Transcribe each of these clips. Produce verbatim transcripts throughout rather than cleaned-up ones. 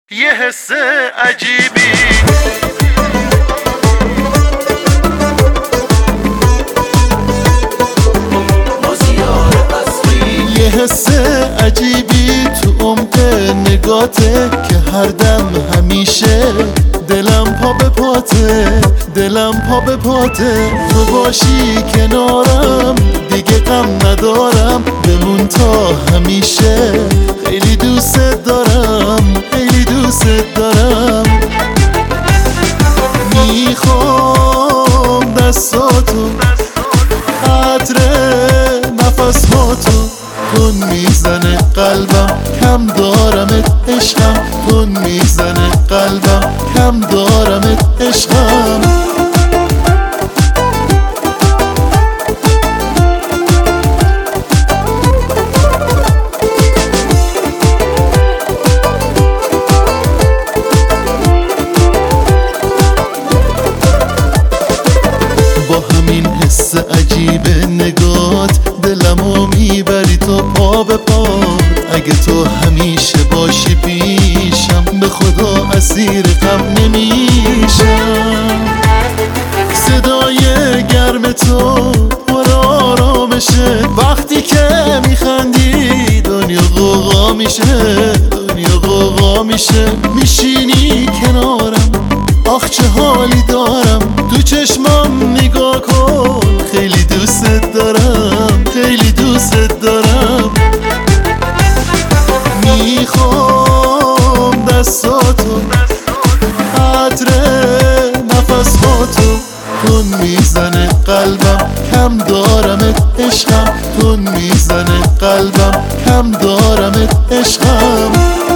یه حس عجیبی یه حس عجیبی تو عمق نگاته که هر دم همیشه دلم پا به پاته دلم پا به پاته تو باشی کنارم دیگه غم ندارم بمون تا همیشه خیلی دوست دارم خیلی دوست دارم میخوام دستاتو عطر نفساتو تون میزنه قلبم کم دارمت عشقم تون میزنه قلبم کم دارمت عشقم با همین حس عجیب نگات دلمو میبری تو پا به پا اگه تو همیشه باشی پیشم به خدا اسیر غم نمیشم صدای گرم تو پر آرامشه وقتی که میخندی دنیا غوغا میشه دنیا غوغا میشه میشینی کنارم آخ چه حالی دارم تو چشمام نگاه کن خیلی دوست دارم خیلی دوست دارم میخوام دستاتو عطر نفساتو تون میزنه قلبم کم دارمت عشقم تون میزنه قلبم کم دارمت عشقم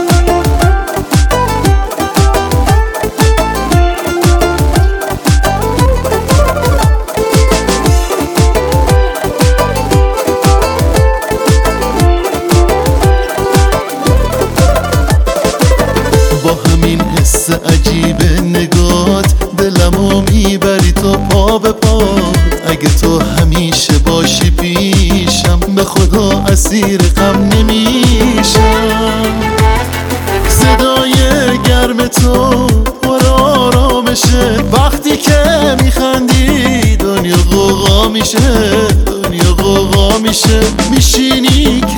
حس عجیب نگات دلمو میبری تو پا به پا اگه تو همیشه باشی پیشم به خدا اسیر غم نمیشم صدای گرم تو پر آرامشه وقتی که میخندی دنیا غوغا میشه دنیا غوغا میشه میشینی